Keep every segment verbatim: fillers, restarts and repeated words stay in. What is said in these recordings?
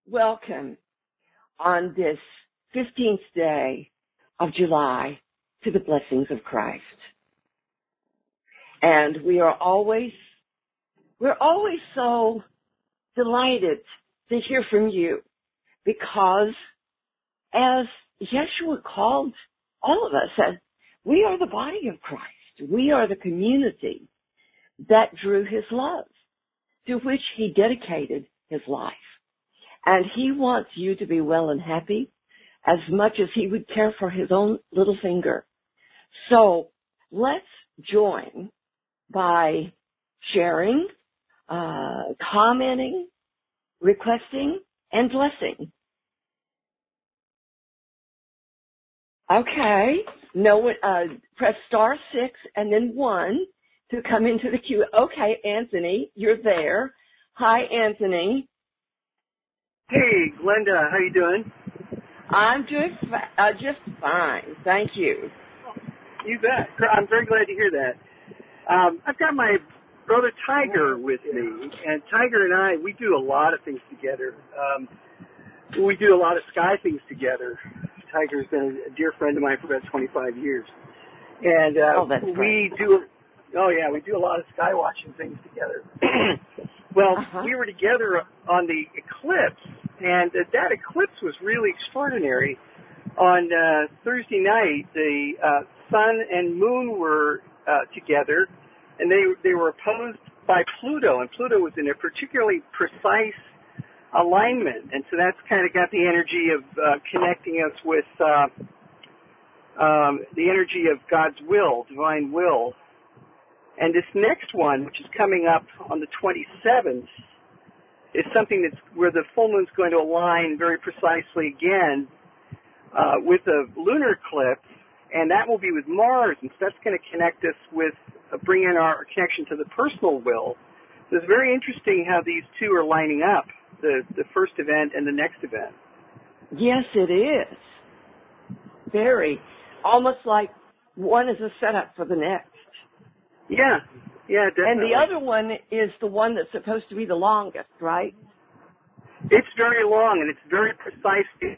Welcome on this fifteenth day of July to the blessings of Christ. And we are always, we're always so delighted to hear from you because as Yeshua called all of us, as we are the body of Christ. We are the community that drew his love, to which he dedicated his life. And he wants you to be well and happy as much as he would care for his own little finger. So let's join by sharing, uh, commenting, requesting, and blessing. Okay. No, uh, press star six and then one to come into the queue. Okay, Anthony, you're there. Hi, Anthony. Hey, Glenda, how you doing? I'm doing uh, just fine, thank you. You bet. I'm very glad to hear that. Um, I've got my brother Tiger with me, and Tiger and I, we do a lot of things together. Um, we do a lot of sky things together. Tiger's been a dear friend of mine for about twenty-five years. And uh, oh, that's we great. do, oh yeah, we do a lot of sky watching things together. Well, uh-huh. we were together on the eclipse, and uh, that eclipse was really extraordinary. On uh, Thursday night, the uh, sun and moon were uh, together, and they they were opposed by Pluto, and Pluto was in a particularly precise alignment, and so that's kind of got the energy of uh, connecting us with uh, um, the energy of God's will, divine will. And this next one, which is coming up on the twenty-seventh, is something that's where the full moon's going to align very precisely again uh, with a lunar eclipse, and that will be with Mars, and so that's going to connect us with, uh, bring in our connection to the personal will. So it's very interesting how these two are lining up, the, the first event and the next event. Yes, it is. Very. Almost like one is a setup for the next. Yeah, yeah, definitely. And the other one is the one that's supposed to be the longest, right? It's very long, and it's very precisely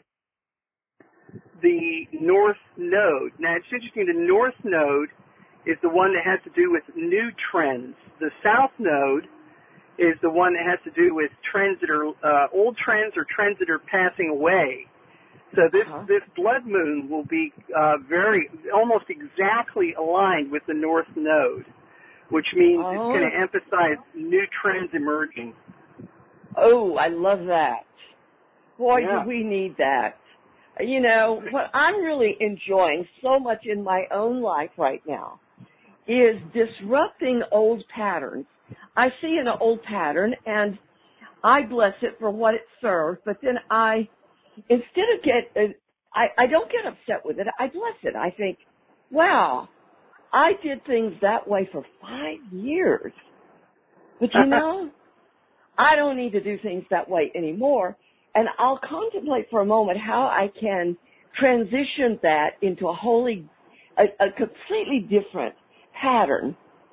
the north node. Now, it's interesting, the north node is the one that has to do with new trends. The south node is the one that has to do with trends that are uh, old trends or trends that are passing away. So this, uh-huh. this blood moon will be uh, very, almost exactly aligned with the north node, which means oh. it's going to emphasize new trends emerging. Oh, I love that. Boy, yeah. do we need that. You know, what I'm really enjoying so much in my own life right now is disrupting old patterns. I see an old pattern, and I bless it for what it serves, but then I, instead of get, uh, I, I don't get upset with it. I bless it. I think, wow, I did things that way for five years. But, you know, I don't need to do things that way anymore. And I'll contemplate for a moment how I can transition that into a wholly, a, a completely different pattern.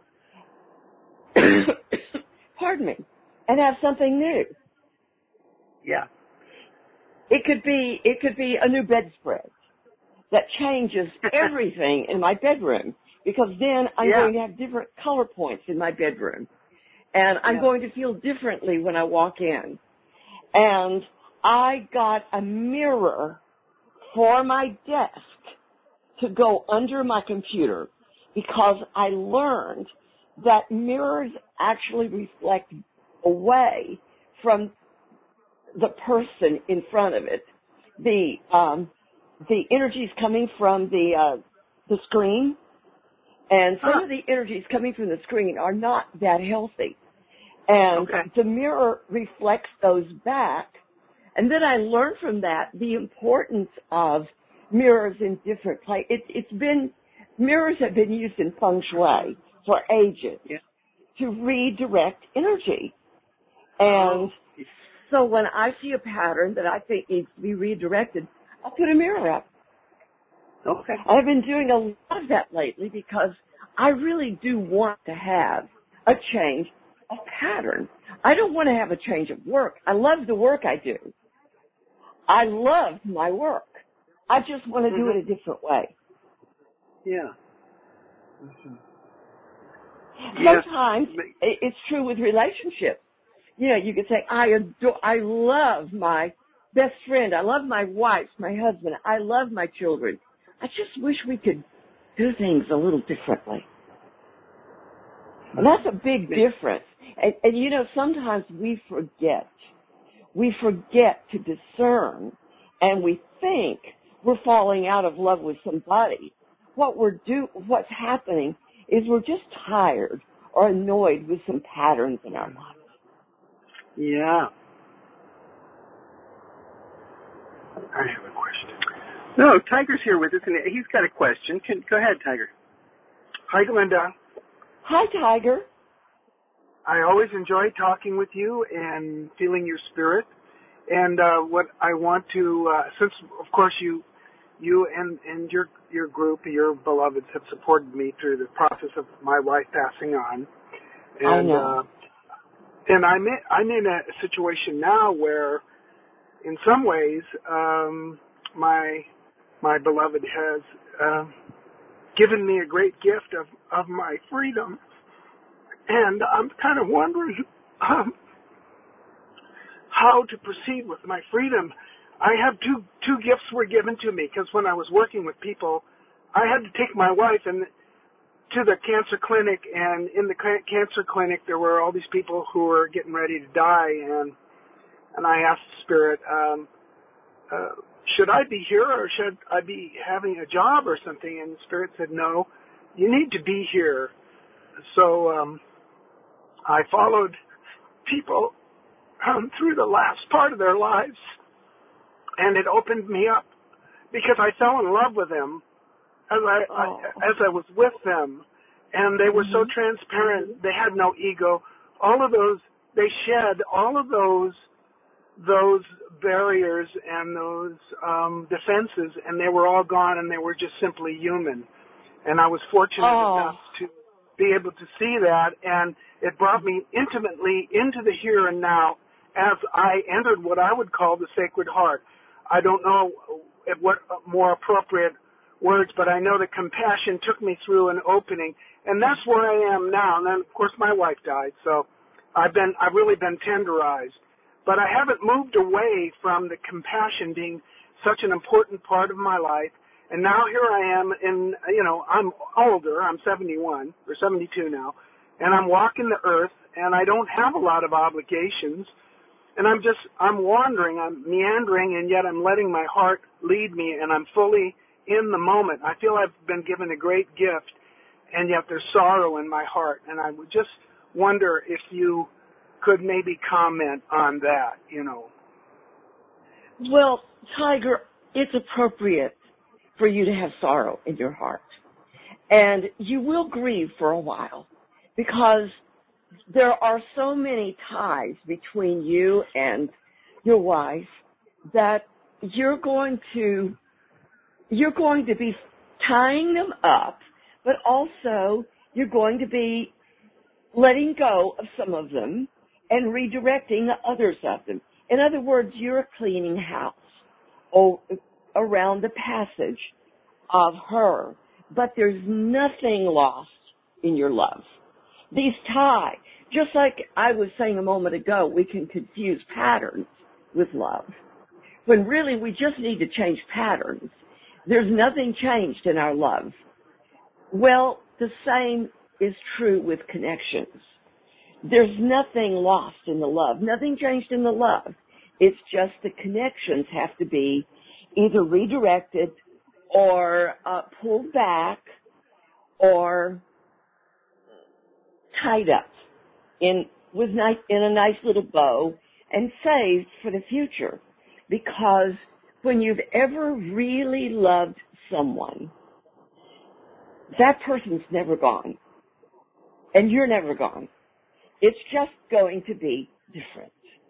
Pardon me. And have something new. Yeah. It could be, it could be a new bedspread that changes everything in my bedroom, because then I'm yeah. going to have different color points in my bedroom. And I'm yeah. going to feel differently when I walk in. And I got a mirror for my desk to go under my computer because I learned that mirrors actually reflect away from the person in front of it. The um, the energies coming from the uh, the screen, and some huh. of the energies coming from the screen are not that healthy. And okay. the mirror reflects those back. And then I learned from that the importance of mirrors in different places. It, it's been, mirrors have been used in feng shui for ages yeah. to redirect energy. And oh. so when I see a pattern that I think needs to be redirected, I'll put a mirror up. Okay. I've been doing a lot of that lately because I really do want to have a change of pattern. I don't want to have a change of work. I love the work I do. I love my work. I just want to mm-hmm. do it a different way. Yeah. Mm-hmm. Sometimes yes. it's true with relationships. You know, you could say, I adore, I love my best friend. I love my wife, my husband. I love my children. I just wish we could do things a little differently. And that's a big difference. And, and you know, sometimes we forget. We forget to discern, and we think we're falling out of love with somebody. What we're do, what's happening is we're just tired or annoyed with some patterns in our lives. Yeah. I have a question. No, Tiger's here with us, and he's got a question. Can, go ahead, Tiger. Hi, Glenda. Hi, Tiger. I always enjoy talking with you and feeling your spirit. And uh, what I want to, uh, since of course you, you and, and your your group, your beloveds, have supported me through the process of my wife passing on. And, I know. Uh, and I'm in, I'm in a situation now where, in some ways, um, my my beloved has uh, given me a great gift of, of my freedom. And I'm kind of wondering um, how to proceed with my freedom. I have two two gifts were given to me because when I was working with people, I had to take my wife and to the cancer clinic, and in the cancer clinic there were all these people who were getting ready to die, and and I asked Spirit, um, uh, should I be here or should I be having a job or something? And Spirit said, no, you need to be here. So um, I followed people um, through the last part of their lives, and it opened me up because I fell in love with them as I, Oh. I as I was with them, and they were mm-hmm. so transparent. They had no ego. All of those, they shed all of those those barriers and those um, defenses, and they were all gone, and they were just simply human. And I was fortunate oh. enough to be able to see that, and it brought me intimately into the here and now as I entered what I would call the Sacred Heart. I don't know what more appropriate words, but I know that compassion took me through an opening, and that's where I am now. And then, of course, my wife died, so I've been I've really been tenderized. But I haven't moved away from the compassion being such an important part of my life. And now here I am in, you know, I'm older, I'm seventy-one, or seventy-two now, and I'm walking the earth, and I don't have a lot of obligations. And I'm just, I'm wandering, I'm meandering, and yet I'm letting my heart lead me, and I'm fully in the moment. I feel I've been given a great gift, and yet there's sorrow in my heart. And I would just wonder if you could maybe comment on that, you know. Well, Tiger, it's appropriate for you to have sorrow in your heart. And you will grieve for a while because there are so many ties between you and your wife that you're going to you're going to be tying them up, but also you're going to be letting go of some of them and redirecting the others of them. In other words, you're cleaning house around the passage of her, but there's nothing lost in your love. These ties, just like I was saying a moment ago, we can confuse patterns with love, when really we just need to change patterns. There's nothing changed in our love. Well, the same is true with connections. There's nothing lost in the love, nothing changed in the love. It's just the connections have to be either redirected or uh, pulled back or tied up in with nice, in a nice little bow and saved for the future. Because when you've ever really loved someone, that person's never gone, and you're never gone. It's just going to be different.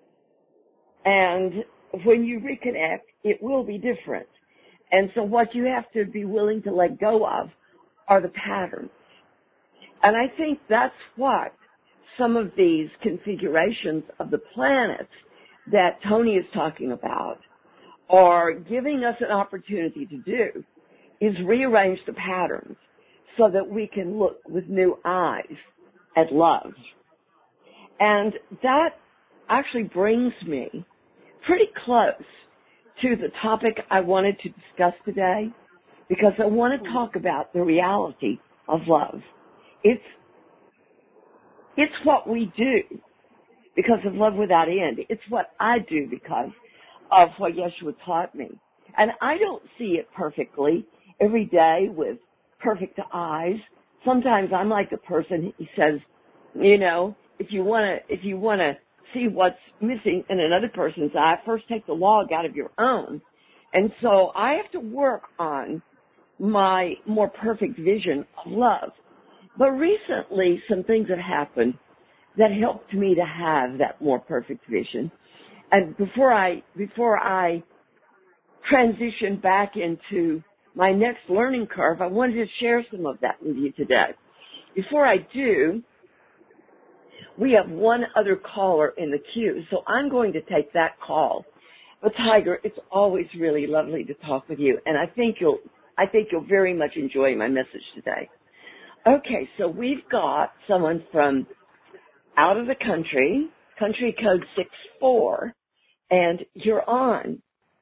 And when you reconnect, it will be different. And so what you have to be willing to let go of are the patterns. And I think that's what some of these configurations of the planets that Tony is talking about or giving us an opportunity to do is rearrange the patterns so that we can look with new eyes at love. And that actually brings me pretty close to the topic I wanted to discuss today, because I want to talk about the reality of love. It's, it's what we do because of love without end. It's what I do because of what Yeshua taught me. And I don't see it perfectly every day with perfect eyes. Sometimes I'm like the person, he says, you know, if you want to, if you want to see what's missing in another person's eye, first take the log out of your own. And so I have to work on my more perfect vision of love. But recently, some things have happened that helped me to have that more perfect vision. And before I, before I transition back into my next learning curve, I wanted to share some of that with you today. Before I do, we have one other caller in the queue, so I'm going to take that call. But Tiger, it's always really lovely to talk with you, and I think you'll, I think you'll very much enjoy my message today. Okay, so we've got someone from out of the country, country code six four, and you're on.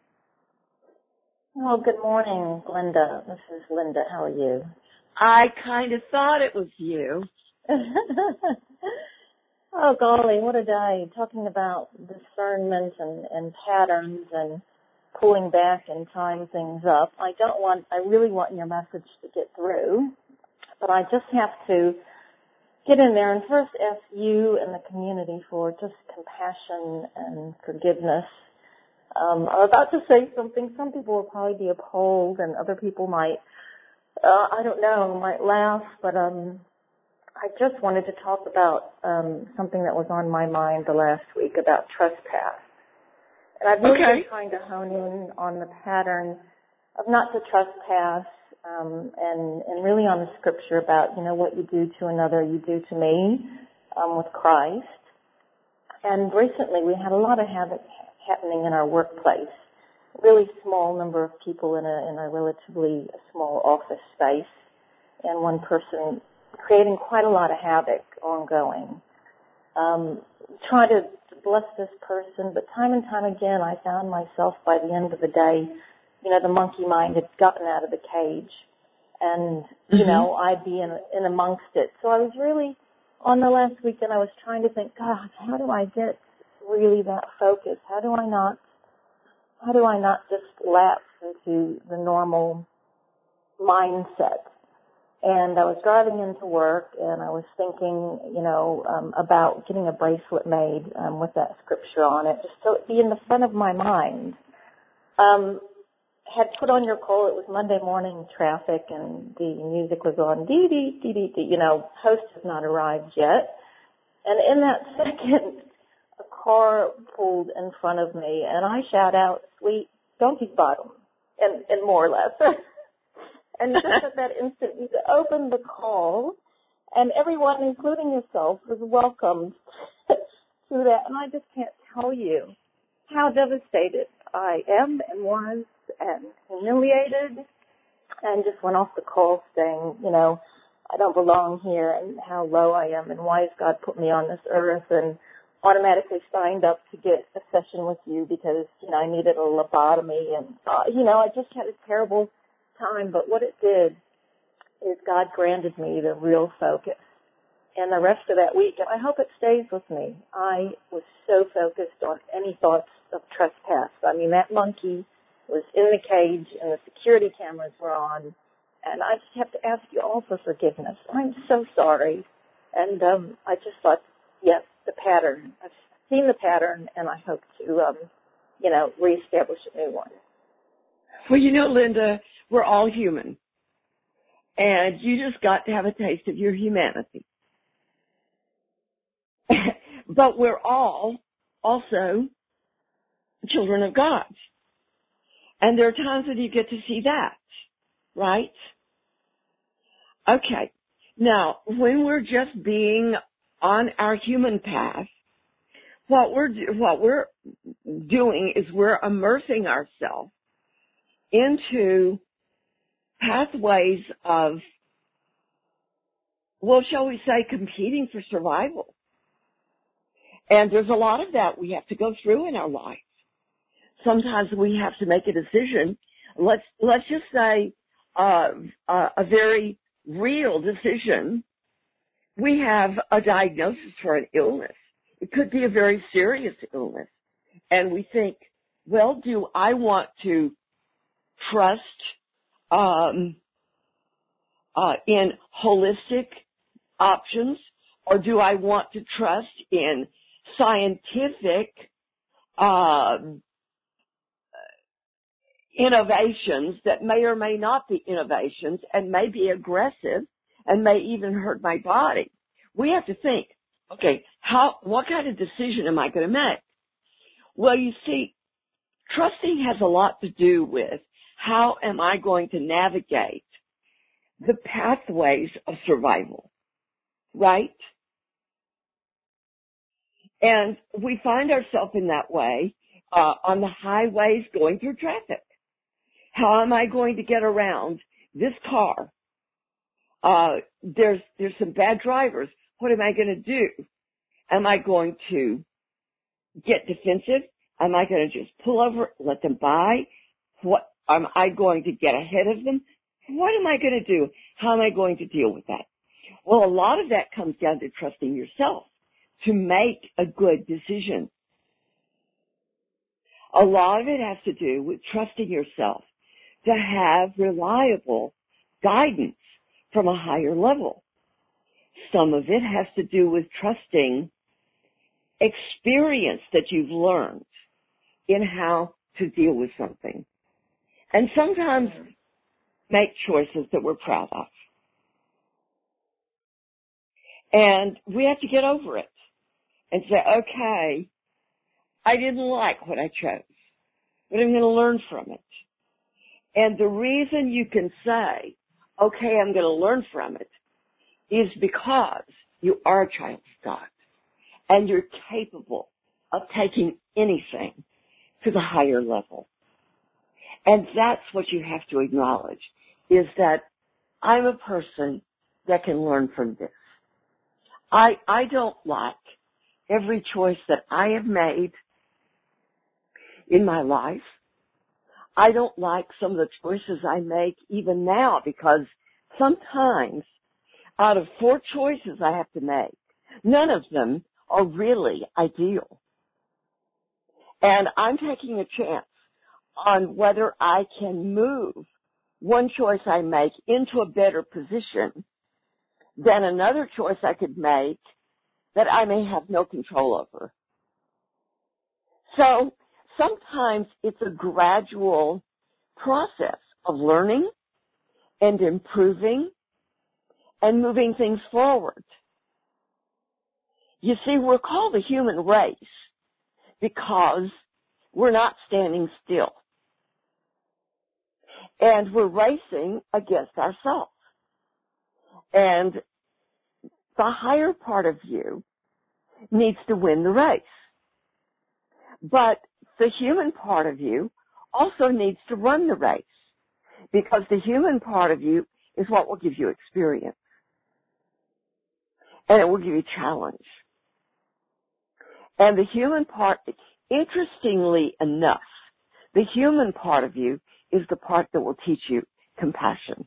Oh, good morning, Linda. This is Linda. How are you? I kind of thought it was you. Oh, golly, what a day. Talking about discernment and, and patterns and pulling back and tying things up. I don't want, I really want your message to get through, but I just have to get in there and first ask you and the community for just compassion and forgiveness. Um, I'm about to say something. Some people will probably be appalled, and other people might, uh, I don't know, might laugh. But um, I just wanted to talk about um, something that was on my mind the last week about trespass. And I've really okay. been trying to hone in on the pattern of not to trespass, um, and, and really on the scripture about, you know, what you do to another, you do to me, um, with Christ. And recently we had a lot of havoc happening in our workplace. A really small number of people in a, in a relatively small office space, and one person creating quite a lot of havoc ongoing. Um, trying to bless this person, but time and time again I found myself by the end of the day, you know, the monkey mind had gotten out of the cage, and, you mm-hmm. know, I'd be in, in amongst it. So I was really, on the last weekend, I was trying to think, God, how do I get really that focus? How do I not, how do I not just lapse into the normal mindset? And I was driving into work, and I was thinking, you know, um, about getting a bracelet made um, with that scripture on it, just so it'd be in the front of my mind. Um, had put on your call. It was Monday morning traffic, and the music was on. Dee dee dee dee dee. You know, host has not arrived yet. And in that second, a car pulled in front of me, and I shout out, "Sweet donkey's bottom," and, and more or less. And just at that instant, you opened the call, and everyone, including yourself, was welcomed to that. And I just can't tell you how devastated I am and was, and humiliated, and just went off the call saying, you know, I don't belong here, and how low I am, and why has God put me on this earth, and automatically signed up to get a session with you because, you know, I needed a lobotomy, and, uh, you know, I just had a terrible time. But what it did is God granted me the real focus. And the rest of that week, and I hope it stays with me, I was so focused on any thoughts of trespass. I mean, that monkey was in the cage, and the security cameras were on, and I just have to ask you all for forgiveness. I'm so sorry. And um, I just thought, yes, the pattern. I've seen the pattern, and I hope to, um, you know, reestablish a new one. Well, you know, Linda, we're all human, and you just got to have a taste of your humanity. But we're all also children of God, and there are times when you get to see that, right? Okay. Now, when we're just being on our human path, what we're what we're doing is we're immersing ourselves into pathways of, well, shall we say, competing for survival. And there's a lot of that we have to go through in our life. Sometimes we have to make a decision. Let's let's just say uh, a, a very real decision. We have a diagnosis for an illness. It could be a very serious illness. And we think, well, do I want to trust um, uh, in holistic options, or do I want to trust in scientific uh, innovations that may or may not be innovations and may be aggressive and may even hurt my body? We have to think, okay, how, what kind of decision am I going to make? Well, you see, trusting has a lot to do with how am I going to navigate the pathways of survival, right? And we find ourselves in that way uh, on the highways going through traffic. How am I going to get around this car? Uh, there's there's some bad drivers. What am I going to do? Am I going to get defensive? Am I going to just pull over, let them by? What am I going to get ahead of them? What am I going to do? How am I going to deal with that? Well, a lot of that comes down to trusting yourself to make a good decision. A lot of it has to do with trusting yourself to have reliable guidance from a higher level. Some of it has to do with trusting experience that you've learned in how to deal with something. And sometimes make choices that we're proud of. And we have to get over it and say, okay, I didn't like what I chose, but I'm going to learn from it. And the reason you can say, okay, I'm going to learn from it, is because you are a child of God and you're capable of taking anything to the higher level. And that's what you have to acknowledge, is that I'm a person that can learn from this. I, I don't like every choice that I have made in my life. I don't like some of the choices I make even now, because sometimes out of four choices I have to make, none of them are really ideal. And I'm taking a chance on whether I can move one choice I make into a better position than another choice I could make that I may have no control over. So sometimes it's a gradual process of learning and improving and moving things forward. You see, we're called the human race because we're not standing still. And we're racing against ourselves. And the higher part of you needs to win the race. But the human part of you also needs to run the race, because the human part of you is what will give you experience. And it will give you challenge. And the human part, interestingly enough, the human part of you is the part that will teach you compassion.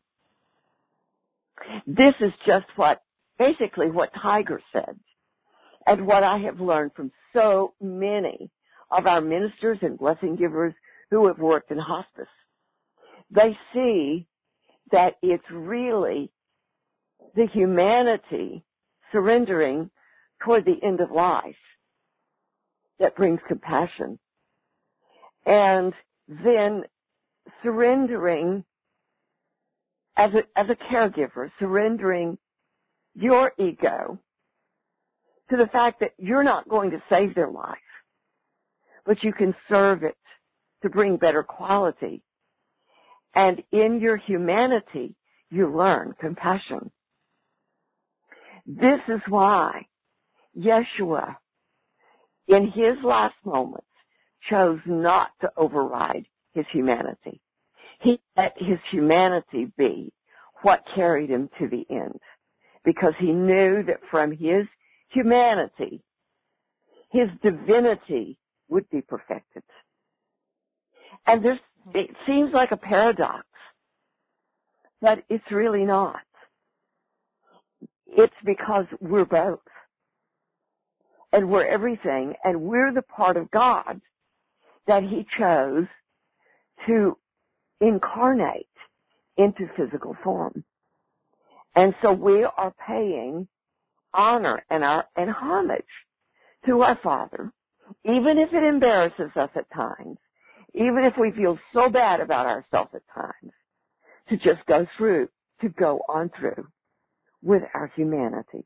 This is just what, basically what Tiger said, and what I have learned from so many of our ministers and blessing givers who have worked in hospice. They see that it's really the humanity surrendering toward the end of life that brings compassion. And then surrendering as a, as a caregiver, surrendering your ego to the fact that you're not going to save their life, but you can serve it to bring better quality. And in your humanity, you learn compassion. This is why Yeshua in his last moments, chose not to override his humanity. He let his humanity be what carried him to the end, because he knew that from his humanity, his divinity would be perfected. And there's, it seems like a paradox, but it's really not. It's because we're both. And we're everything, and we're the part of God that he chose to incarnate into physical form. And so we are paying honor and our and homage to our Father, even if it embarrasses us at times, even if we feel so bad about ourselves at times, to just go through, to go on through with our humanity.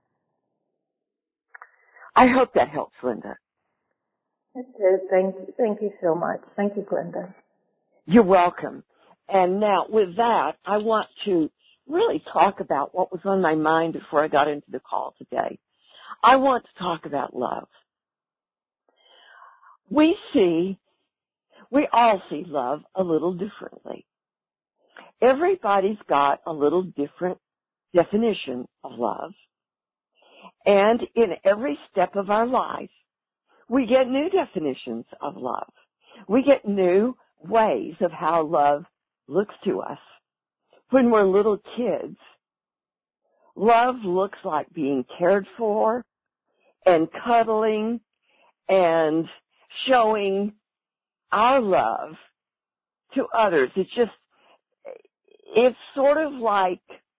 I hope that helps, Linda. It did. Thank you. Thank you so much. Thank you, Glenda. You're welcome. And now, with that, I want to really talk about what was on my mind before I got into the call today. I want to talk about love. We see, we all see love a little differently. Everybody's got a little different definition of love. And in every step of our life, we get new definitions of love. We get new ways of how love looks to us. When we're little kids, love looks like being cared for and cuddling and showing our love to others. It's just, it's sort of like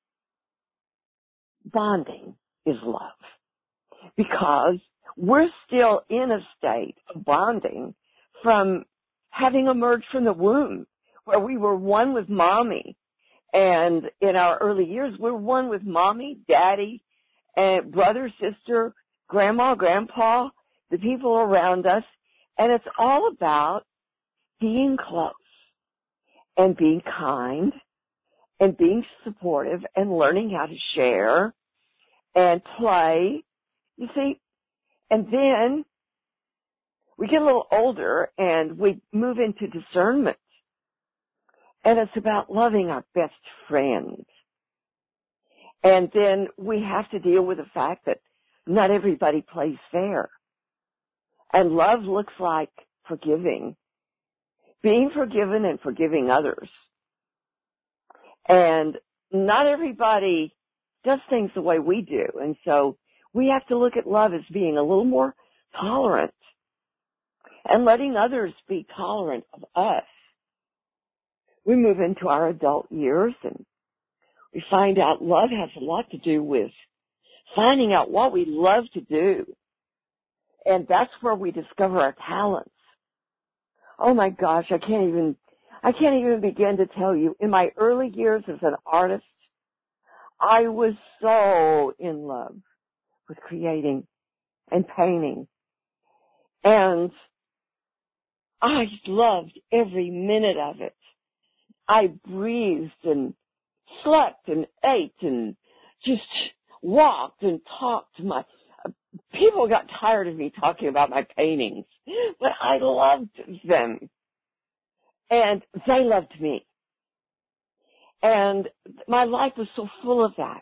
bonding is love, because we're still in a state of bonding from having emerged from the womb, where we were one with mommy. And in our early years, we're one with mommy, daddy, and brother, sister, grandma, grandpa, the people around us. And it's all about being close and being kind and being supportive and learning how to share and play, you see. And then we get a little older and we move into discernment. And it's about loving our best friends. And then we have to deal with the fact that not everybody plays fair. And love looks like forgiving, being forgiven and forgiving others. And not everybody does things the way we do. And so we have to look at love as being a little more tolerant and letting others be tolerant of us. We move into our adult years and we find out love has a lot to do with finding out what we love to do. And that's where we discover our talents. Oh my gosh, I can't even, I can't even begin to tell you. In my early years as an artist, I was so in love with creating and painting. And I loved every minute of it. I breathed and slept and ate and just walked and talked. My people got tired of me talking about my paintings, but I loved them, and they loved me. And my life was so full of that.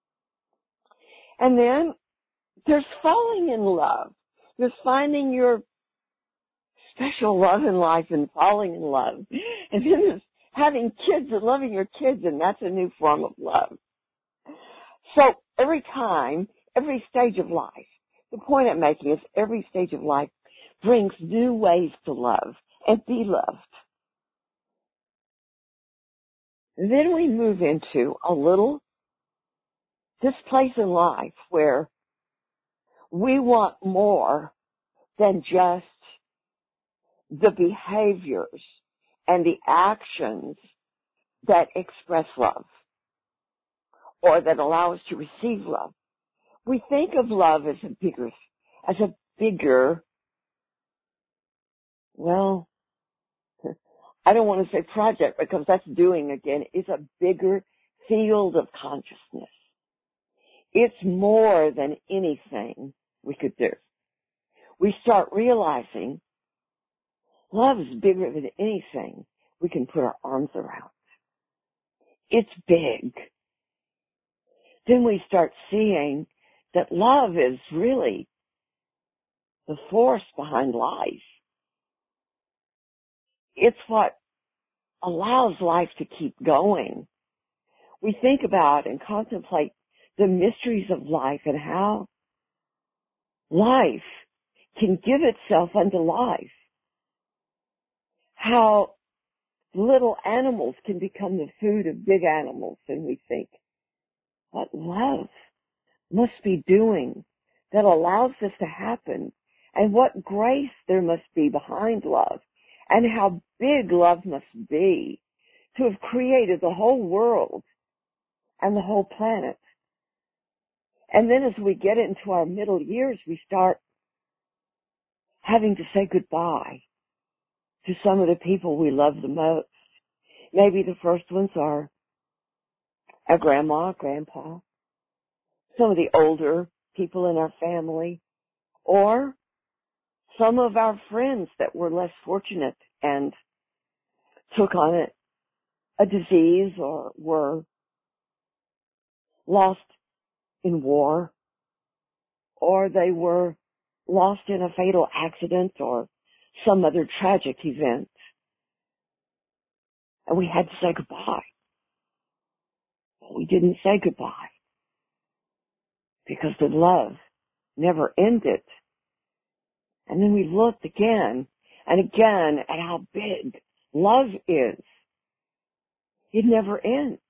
And then there's falling in love. There's finding your special love in life and falling in love. And then there's having kids and loving your kids, and that's a new form of love. So every time, every stage of life, the point I'm making is every stage of life brings new ways to love and be loved. And then we move into a little, this place in life where we want more than just the behaviors and the actions that express love or that allow us to receive love. We think of love as a bigger, as a bigger, well, I don't want to say project because that's doing again. It's a bigger field of consciousness. It's more than anything we could do. we start realizing love is bigger than anything we can put our arms around. It's big. Then we start seeing that love is really the force behind life. It's what allows life to keep going. We think about and contemplate the mysteries of life and how life can give itself unto life. How little animals can become the food of big animals, and we think, what love must be doing that allows this to happen, and what grace there must be behind love, and how big love must be to have created the whole world and the whole planet. And then as we get into our middle years, we start having to say goodbye to some of the people we love the most. Maybe the first ones are our grandma, grandpa, some of the older people in our family, or some of our friends that were less fortunate and took on a, a disease or were lost in war, or they were lost in a fatal accident or some other tragic event. And we had to say goodbye. But we didn't say goodbye because the love never ended. And then we looked again and again at how big love is. It never ends.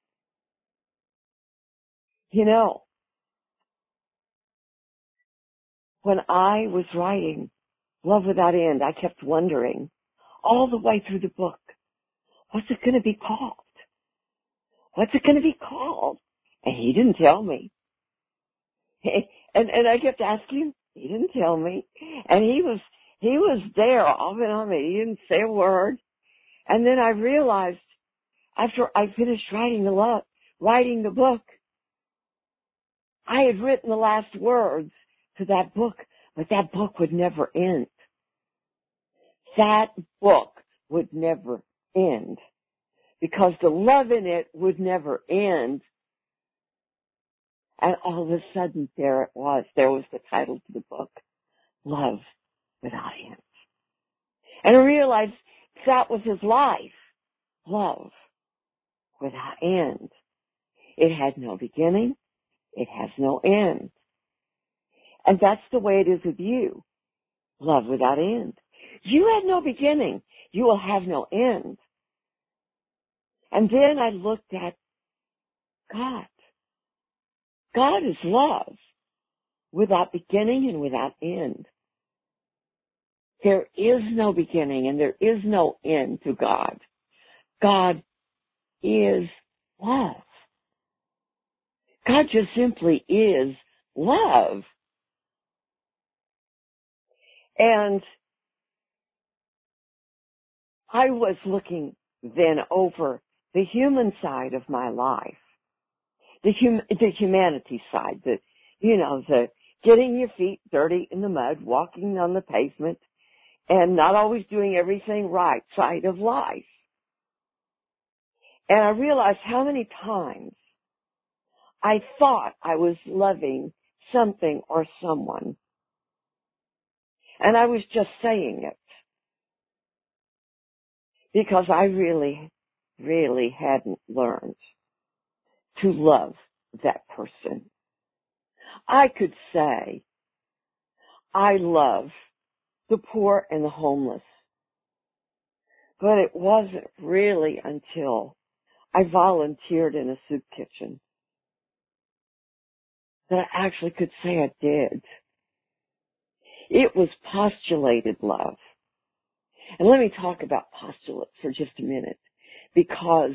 You know, when I was writing Love Without End, I kept wondering all the way through the book, what's it going to be called? What's it going to be called? And he didn't tell me. And and I kept asking, he didn't tell me. And he was he was there off and on me. He didn't say a word. And then I realized after I finished writing the love, writing the book, I had written the last words to that book, but that book would never end. That book would never end because the love in it would never end. And all of a sudden, there it was. There was the title to the book, Love Without End. And I realized that was his life, love without end. It had no beginning. It has no end. And that's the way it is with you, love without end. You had no beginning. You will have no end. And then I looked at God. God is love without beginning and without end. There is no beginning and there is no end to God. God is love. God just simply is love. And I was looking then over the human side of my life, the hum, the humanity side, the, you know, the getting your feet dirty in the mud, walking on the pavement, and not always doing everything right side of life. And I realized how many times I thought I was loving something or someone, and I was just saying it because I really, really hadn't learned to love that person. I could say, I love the poor and the homeless, but it wasn't really until I volunteered in a soup kitchen that I actually could say I did. It was postulated love. And let me talk about postulate for just a minute, because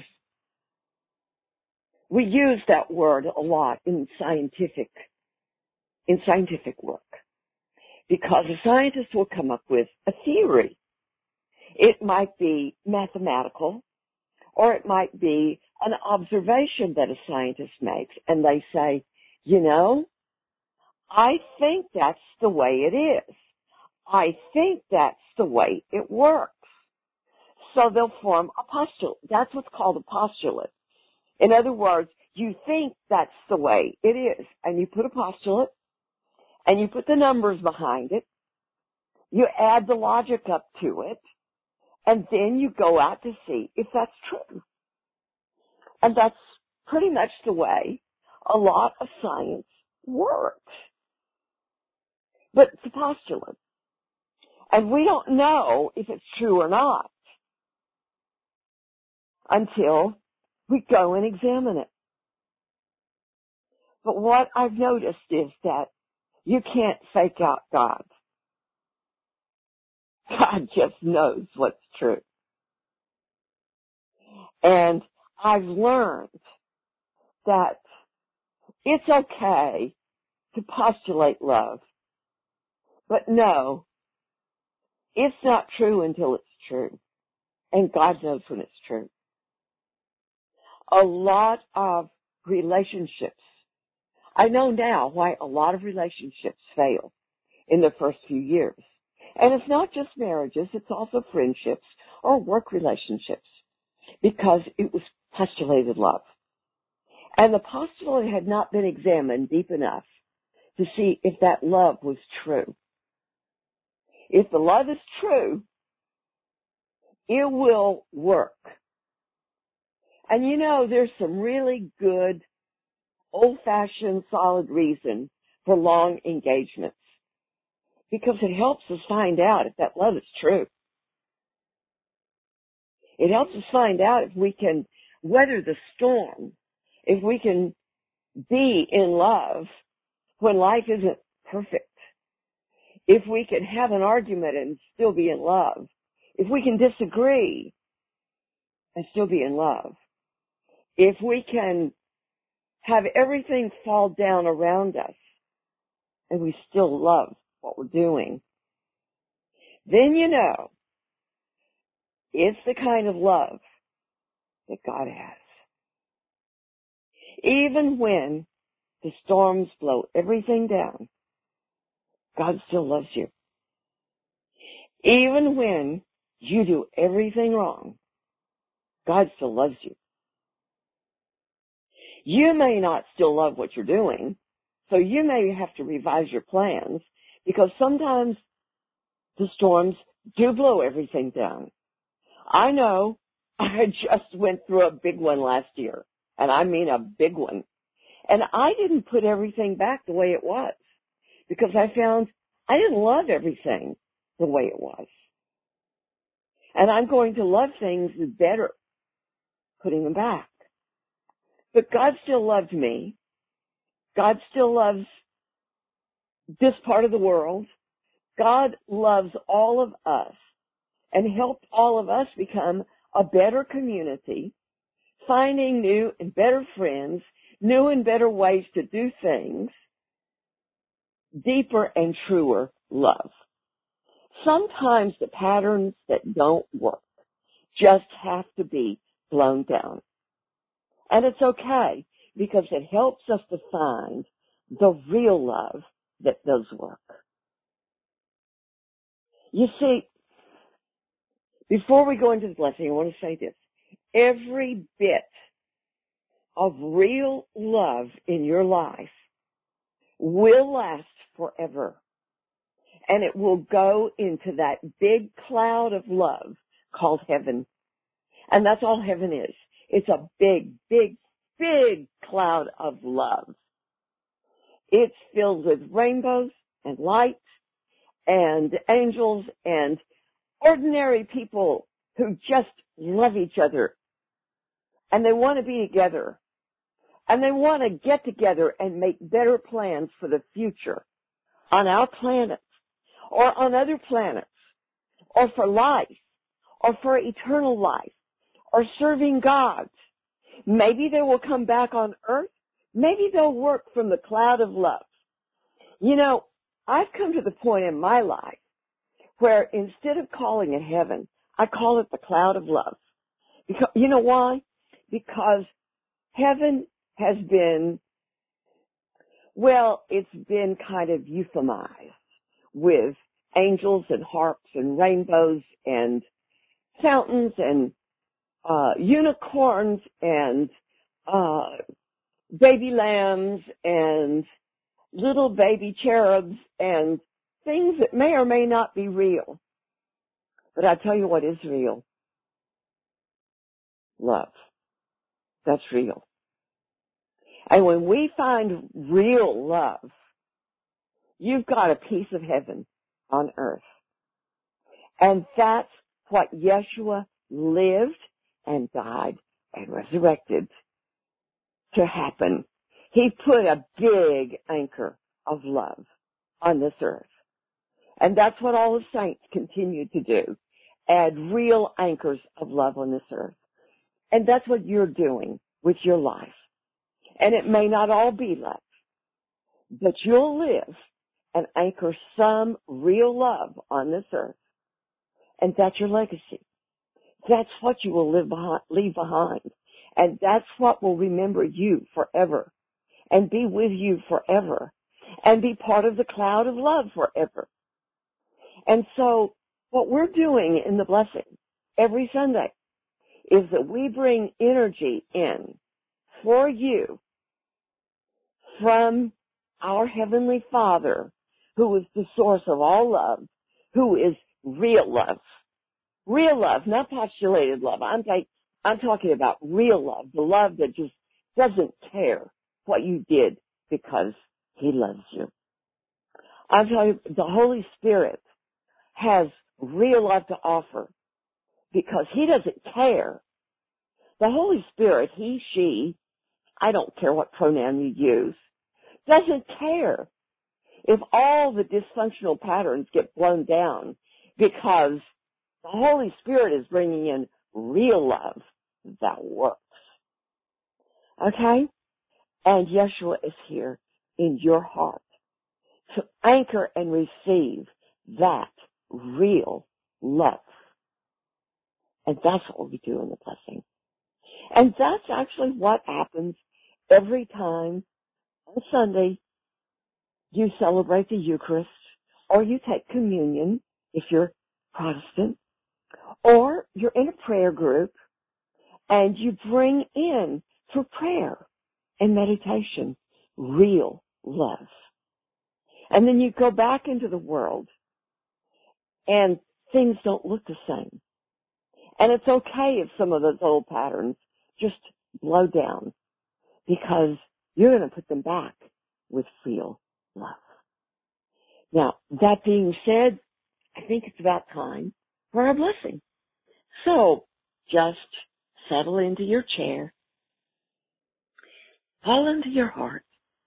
we use that word a lot in scientific, in scientific work. Because a scientist will come up with a theory. It might be mathematical, or it might be an observation that a scientist makes, and they say, you know, I think that's the way it is. I think that's the way it works. So they'll form a postulate. That's what's called a postulate. In other words, you think that's the way it is, and you put a postulate, and you put the numbers behind it, you add the logic up to it, and then you go out to see if that's true. And that's pretty much the way a lot of science works. But it's a postulate. And we don't know if it's true or not until we go and examine it. But what I've noticed is that you can't fake out God. God just knows what's true. And I've learned that it's okay to postulate love. But no, it's not true until it's true. And God knows when it's true. A lot of relationships, I know now why a lot of relationships fail in the first few years. And it's not just marriages, it's also friendships or work relationships, because it was postulated love. And the postulate had not been examined deep enough to see if that love was true. If the love is true, it will work. And you know, there's some really good, old-fashioned, solid reason for long engagements, because it helps us find out if that love is true. It helps us find out if we can weather the storm, if we can be in love when life isn't perfect, if we can have an argument and still be in love, if we can disagree and still be in love, if we can have everything fall down around us and we still love what we're doing, then you know it's the kind of love that God has. Even when the storms blow everything down, God still loves you. Even when you do everything wrong, God still loves you. You may not still love what you're doing, so you may have to revise your plans, because sometimes the storms do blow everything down. I know I just went through a big one last year, and I mean a big one. And I didn't put everything back the way it was, because I found I didn't love everything the way it was. And I'm going to love things better putting them back. But God still loved me. God still loves this part of the world. God loves all of us and helped all of us become a better community, finding new and better friends, new and better ways to do things, deeper and truer love. Sometimes the patterns that don't work just have to be blown down. And it's okay, because it helps us to find the real love that does work. You see, before we go into the blessing, I want to say this. Every bit of real love in your life will last forever. And it will go into that big cloud of love called heaven. And that's all heaven is. It's a big, big, big cloud of love. It's filled with rainbows and lights and angels and ordinary people who just love each other. And they want to be together. And they want to get together and make better plans for the future on our planet or on other planets or for life or for eternal life or serving God. Maybe they will come back on earth. Maybe they'll work from the cloud of love. You know, I've come to the point in my life where instead of calling it heaven, I call it the cloud of love. Because, you know why? Because heaven has been, well, it's been kind of euphemized with angels and harps and rainbows and fountains and uh, unicorns and uh, baby lambs and little baby cherubs and things that may or may not be real. But I tell you what is real. Love. That's real. And when we find real love, you've got a piece of heaven on earth. And that's what Yeshua lived and died and resurrected to happen. He put a big anchor of love on this earth. And that's what all the saints continue to do. Add real anchors of love on this earth. And that's what you're doing with your life. And it may not all be love, but you'll live and anchor some real love on this earth. And that's your legacy. That's what you will live behind, leave behind. And that's what will remember you forever and be with you forever and be part of the cloud of love forever. And so what we're doing in the blessing every Sunday is that we bring energy in for you from our Heavenly Father, who is the source of all love, who is real love. Real love, not postulated love. I'm, ta- I'm talking about real love, the love that just doesn't care what you did because He loves you. I'm telling you, the Holy Spirit has real love to offer because He doesn't care. The Holy Spirit, He, she, I don't care what pronoun you use, doesn't care if all the dysfunctional patterns get blown down because the Holy Spirit is bringing in real love that works. Okay? And Yeshua is here in your heart to anchor and receive that real love. And that's what we do in the blessing. And that's actually what happens every time on Sunday you celebrate the Eucharist or you take communion if you're Protestant, or you're in a prayer group and you bring in for prayer and meditation real love. And then you go back into the world and things don't look the same. And it's okay if some of those old patterns just blow down because you're going to put them back with real love. Now, that being said, I think it's about time for our blessing. So, just settle into your chair, fall into your heart,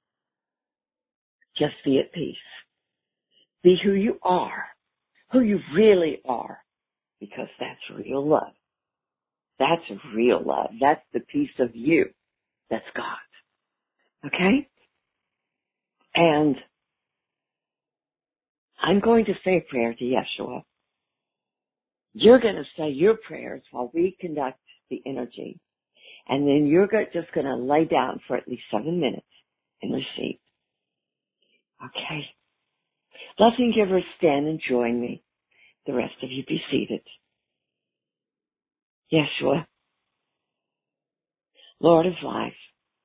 just be at peace. Be who you are, who you really are, because that's real love. That's real love. That's the piece of you that's God. Okay? And I'm going to say a prayer to Yeshua. You're going to say your prayers while we conduct the energy. And then you're just going to lay down for at least seven minutes and receive. Okay? Blessing givers, stand and join me. The rest of you be seated. Yeshua, Lord of life,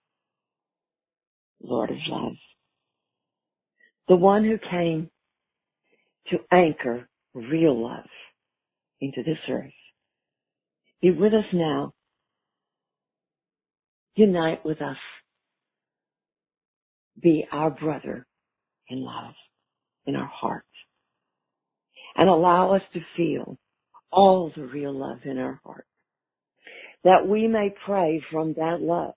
Lord of love, the one who came to anchor real love into this earth. Be with us now. Unite with us. Be our brother in love in our hearts. And allow us to feel all the real love in our heart. That we may pray from that love.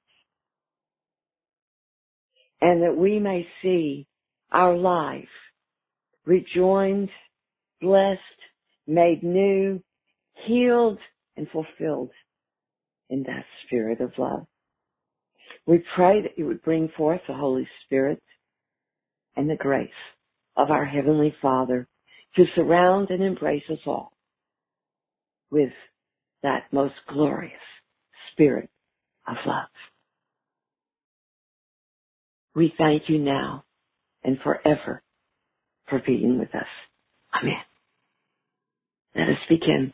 And that we may see our life rejoined, blessed, made new, healed, and fulfilled in that spirit of love. We pray that you would bring forth the Holy Spirit and the grace of our Heavenly Father to surround and embrace us all with that most glorious spirit of love. We thank you now and forever for being with us. Amen. Let us begin.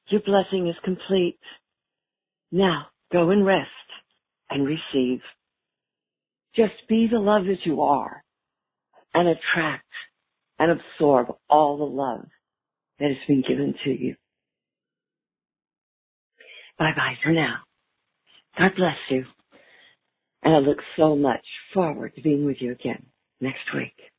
Your blessing is complete. Now go and rest and receive. Just be the love that you are and attract and absorb all the love that has been given to you. Bye-bye for now. God bless you. And I look so much forward to being with you again next week.